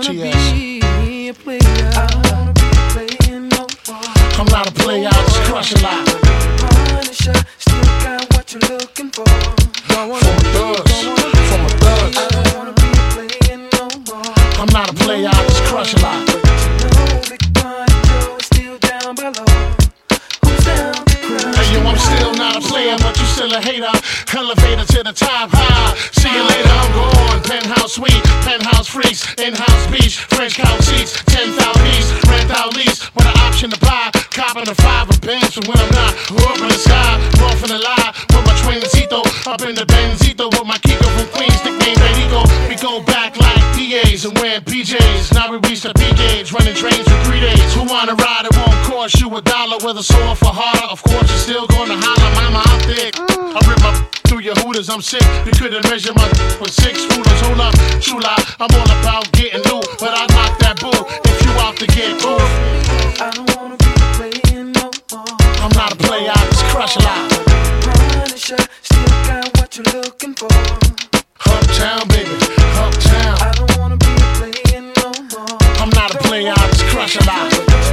be a player. I don't wanna be a player no more. I'm not a player, I just crush a lot. Punisher, still got what you're looking for. From a thug, from a thug. I don't wanna be a player no more. I'm not a player, I just crush a lot. Big Pun Joe is still down by law. Who's down to cry? Hey yo, I'm still not a player, but you still a hater. Elevator to the top high. See you later, I'm gone. Penthouse suite, penthouse freaks, in-house beach, French couch seats, 10,000 piece, rent out lease with an option to buy. Copping a 5 of Benz for when I'm not. Up in the sky, rough in the lie. With my twincito, up in the Benzito with my Kiko from Queens, nickname Benito. We go back like DAs and wearing PJs. Now we reach the P gauge, running trains for 3 days. Who wanna ride? It won't cost you $1. With a sore for harder, of course you're still gonna holler. Mama, I'm thick. I rip my through your hooters, I'm sick. You couldn't measure my with 6 rulers. Hold up, chula, I'm all about getting loot, but I knock that bull if you out to get cool. I don't wanna be a player no more. I'm not a player, I just crush a lot. Punisher, still got what you're looking for. Uptown, baby, uptown. I don't wanna be a player no more. I'm not a player, I just crush a lot.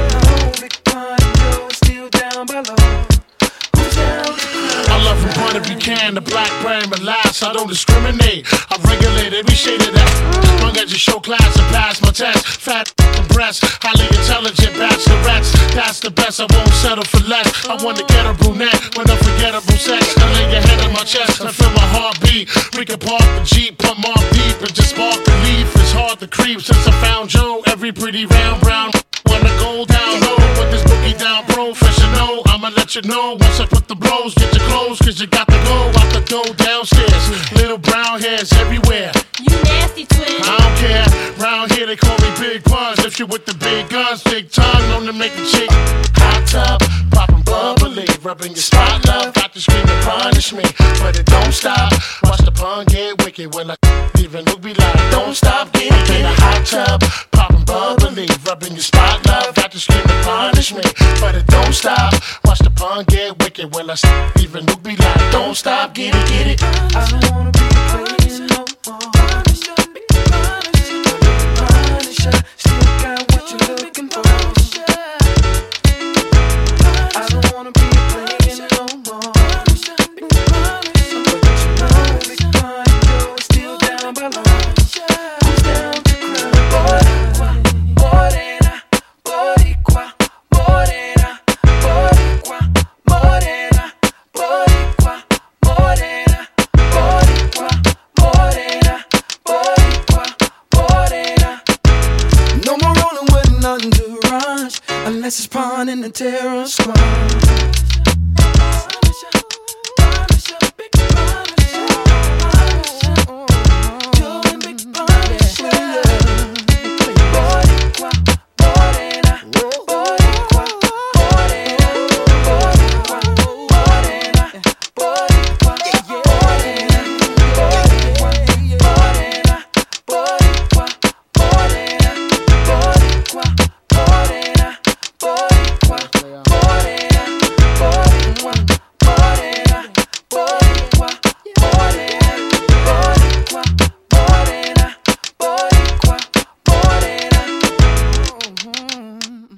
Big Pun Joe is still down by law. Who's down to cry? I love from Puerto Rican, the black brand, but last I don't discriminate. I regulate every shade of that. Long as you show class and pass my test. Fat breasts, highly intelligent bachelorettes. That's the best, I won't settle for less. I want to get a brunette with unforgettable sex. I lay your head on my chest and feel my heartbeat. We can park the Jeep, put more deep and just spark the leaf. It's hard to creep since I found Joe. Every pretty round brown wanna go down low. Put this boogie down professional. I'ma let you know once I put the blows. Get your clothes, cause you got to go out the door downstairs. Little brown hairs everywhere. You nasty twin. I don't care. Round here they call me Big Puns. If you with the big guns, big tongue, known to make a chick hot tub, poppin' bubbly, rubbing your spot, love. Got to scream and punish me, but it don't stop. Watch the pun get wicked when I even look be like, don't stop, get in a hot tub, poppin' bubbly, rubbing your spot, love. Got to scream and punish me, but it don't stop. Watch the pun get wicked when I even look be like, don't stop, get it, get it. I don't wanna be a player no more. Punisher, still got what you're looking for. I don't wanna be a player no more. Big Pun Joe is still down by law. Who's down to cry? Morena, Boricua, Morena, Boricua, Morena, Boricua, Morena, Boricua, Morena, Boricua, Morena. No more rolling with an entourage, unless it's Pun and the terror squad.